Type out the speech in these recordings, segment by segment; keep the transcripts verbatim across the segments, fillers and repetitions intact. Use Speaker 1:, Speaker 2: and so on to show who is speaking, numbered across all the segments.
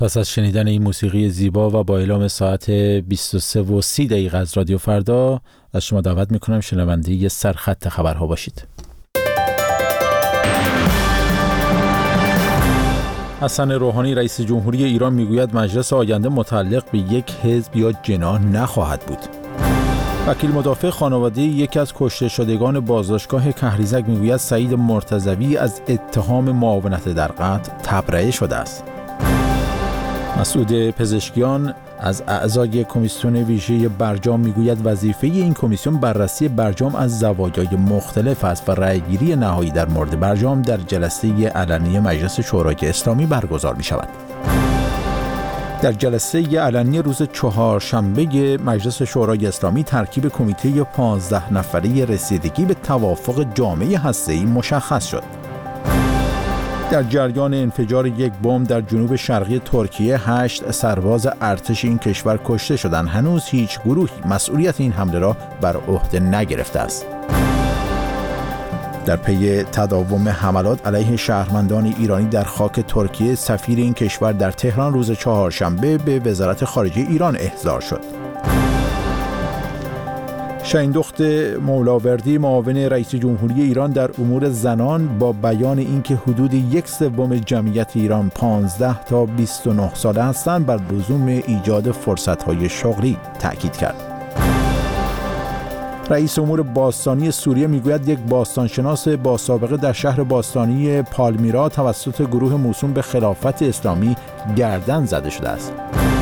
Speaker 1: پس از شنیدن این موسیقی زیبا و با اعلام ساعت بیست و سه و سی دقیقه از رادیو فردا، از شما دعوت میکنم شنونده سرخط خبرها باشید. حسن روحانی رئیس جمهوری ایران میگوید مجلس آینده متعلق به یک حزب یا جناح نخواهد بود. وکیل مدافع خانواده یکی از کشته شدگان بازداشتگاه کهریزک میگوید سعید مرتضوی از اتهام معاونت در قتل تبرئه شده است. مسعود پزشکیان از اعضای کمیسیون ویژه برجام میگوید وظیفه این کمیسیون بررسی برجام از زوایای مختلف است و رأیگیری نهایی در مورد برجام در جلسه علنی مجلس شورای اسلامی برگزار می شود. در جلسه علنی روز چهارشنبه مجلس شورای اسلامی ترکیب کمیته پانزده نفره رسیدگی به توافق جامعه هسته‌ای مشخص شد. در جریان انفجار یک بمب در جنوب شرقی ترکیه هشت سرباز ارتش این کشور کشته شدند. هنوز هیچ گروهی مسئولیت این حمله را بر عهده نگرفته است. در پی تداوم حملات علیه شهروندان ایرانی در خاک ترکیه، سفیر این کشور در تهران روز چهارشنبه به وزارت خارجه ایران احضار شد. شهیندخت مولاوردی معاون رئیس جمهوری ایران در امور زنان با بیان اینکه حدود یک سوم جمعیت ایران پانزده تا بیست و نه ساله هستند بر لزوم ایجاد فرصت‌های شغلی تاکید کرد. رئیس امور باستانی سوریه میگوید یک باستانشناس با سابقه در شهر باستانی پالمیرا توسط گروه موسوم به خلافت اسلامی گردن زده شده است.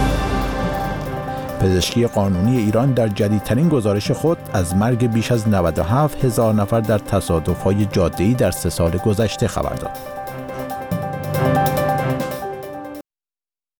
Speaker 1: پزشکی قانونی ایران در جدیدترین گزارش خود از مرگ بیش از نود و هفت هزار نفر در تصادف‌های جاده‌ای در سه سال گذشته خبر داد.